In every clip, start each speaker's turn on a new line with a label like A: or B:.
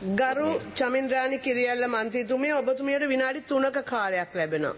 A: ගරු චමින්ද්‍රානි කිරියල්ල මන්ත්‍රීතුමිය ඔබතුමියට විනාඩි 3ක කාලයක් ලැබෙනවා.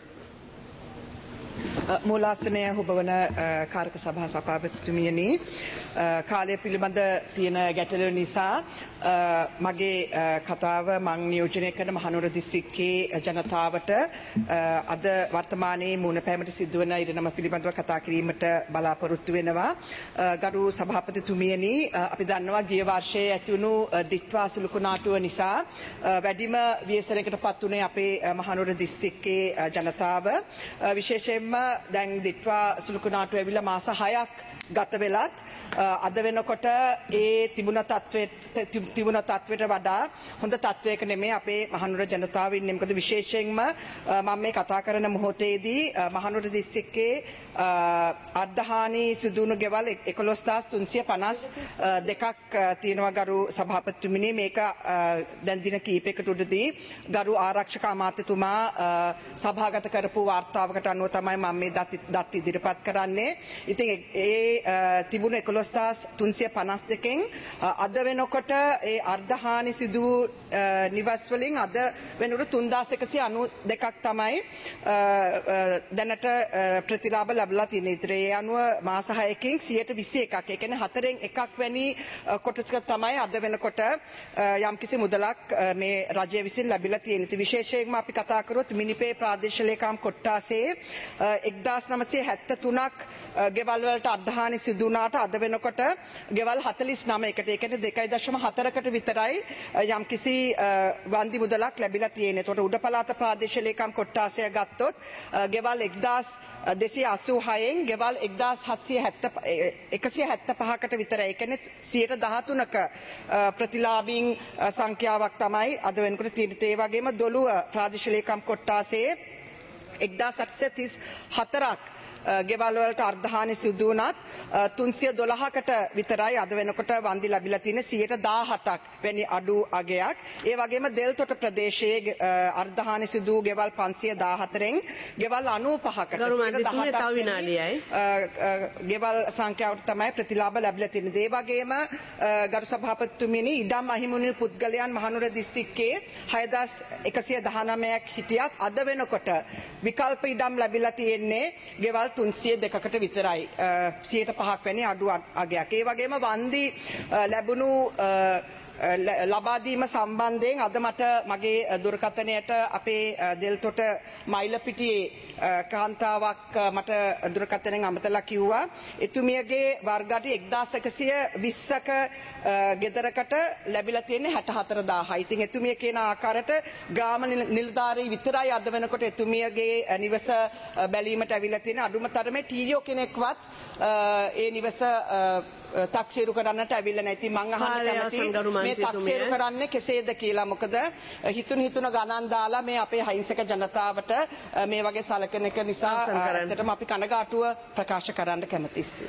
B: මූලාසනය හොබවන කාරක සභා සභාපතිතුමියනි කාලය පිළිබඳ තියෙන ගැටලුව නිසා මගේ කතාව මං නියෝජනය කරන මහනුවර දිස්ත්‍රික්කයේ ජනතාවට අද වර්තමානයේ මුණ පැමිණට සිදුවන ඉරණම පිළිබඳව කතා කිරීමට බලාපොරොත්තු වෙනවා. ගරු සභාපතිතුමියනි අපි දන්නවා ගිය වර්ෂයේ ඇති වුණු දිට්වා සුළුකු නාටුව නිසා වැඩිම ව්‍යසනයකට පත් වුණේ අපේ මහනුවර දිස්ත්‍රික්කයේ ජනතාව. විශේෂයෙන්ම දැන් දිට්වා සුළුකු නාටුව ඇවිල්ලා මාස 6ක් ගත වෙලත් අද වෙනකොට ඒ තිබුණ තත්ත්වයට වඩා හොඳ තත්ත්වයක නෙමෙයි අපේ මහනුවර ජනතාව ඉන්නේ. මොකද විශේෂයෙන්ම මම මේ කතා කරන මොහොතේදී මහනුවර දිස්ත්‍රික්කයේ අර්ධහානි සිදුවුණු ගෙවල් 11352ක් තියෙනවා ගරු සභාපතිතුමිනි. මේක දැන් දින කිහිපයකට උඩදී ගරු ආරක්ෂක අමාත්‍යතුමා සභාගත කරපු වාර්තාවකට අනුව තමයි මම මේ දත් ඉදිරිපත් කරන්නේ. ඉතින් ඒ තිබුණ 11352න් අද වෙනකොට ඒ අර්ධහානි සිදු නිවස් වලින් අද වෙනකොට 3192ක් තමයි දැනට ප්‍රතිලාභ ලැබලා තියෙන. ඒ අනුව මාස 6කින් 121ක්. ඒ කියන්නේ 4න් එකක් වැනි කොටසක තමයි අද වෙනකොට යම්කිසි මුදලක් මේ රජය විසින් ලැබිලා තියෙන. ඉතින් විශේෂයෙන්ම අපි කතා කරොත් මිනිපේ ප්‍රාදේශීය ලේකම් කොට්ටාසේ 1973ක් ගෙවල් වලට අර්ධහානි සිදු වුණාට අද වෙනකොට ගෙවල් 49කට ඒ කියන්නේ 2.4කට විතරයි යම්කිසි වන්දි මුදලක් ලැබිලා තියෙන්නේ. ඒතකොට උඩ පළාත ප්‍රාදේශීය ලේකම් කොට්ටාසය ගත්තොත් ගෙවල් 1286න් ගෙවල් 175කට විතරයි. ඒ කියන්නේ 113ක ප්‍රතිලාභීන් සංඛ්‍යාවක් තමයි අද වෙනකොට තියෙන්නේ. ඒ වගේම දොළුව ප්‍රාදේශීය ලේකම් කොට්ටාසයේ 1834ක් ගෙවල් වලට අර්ධහානි සිදු වුණත් 312කට විතරයි අද වෙනකොට වන්දි ලැබිලා තියෙන 17ක් වැනි අඩු අගයක්. ඒ වගේම දෙල්තොට ප්‍රදේශයේ අර්ධහානි සිදු ගෙවල් 514න් ගෙවල් 95කට 18ක් ගෙවල් සංඛ්‍යාවට තමයි ප්‍රතිලාභ ලැබිලා තියෙන්නේ. ඒ වගේම ගරු සභාපතිතුමියනි ඉඩම් අහිමි පුද්ගලයන් මහනුවර දිස්ත්‍රික්කයේ 6119ක් හිටියත් අද වෙනකොට විකල්ප ඉඩම් ලැබිලා තියෙන්නේ ගෙවල් 302කට විතරයි. 105ක් වැනි අඩු අගයක්. ඒ වගේම වන්දි ලැබුණු ලබා දීම සම්බන්ධයෙන් අද මට මගේ දුරකථනයට අපේ දෙල්තොට මයිලපිටියේ කාන්තාවක් මට දුරකථනයෙන් අමතලා කිව්වා එතුමියගේ වර්ගටි 1120ක ගෙදරකට ලැබිලා තියෙන්නේ 64000යි. ඉතින් එතුමිය කියන ආකාරයට ග්‍රාම නිලධාරී විතරයි අද වෙනකොට එතුමියගේ නිවස බැලීමට ඇවිල්ලා තියෙන. අඩුම තරමේ ටීඩියෝ කෙනෙක්වත් ඒ නිවස තක්සේරු කරන්නට ඇවිල්ලා නැහැ. ඉතින් මං අහන්න කැමතියි මේ තක්සේරු කරන්නේ කෙසේද කියලා. මොකද හිතුන ගණන් දාලා මේ අපේ අහිංසක ජනතාවට මේ වගේ සලකන එක නිසා ඇත්තටම අපි කනගාටුව ප්‍රකාශ කරන්න කැමතියි.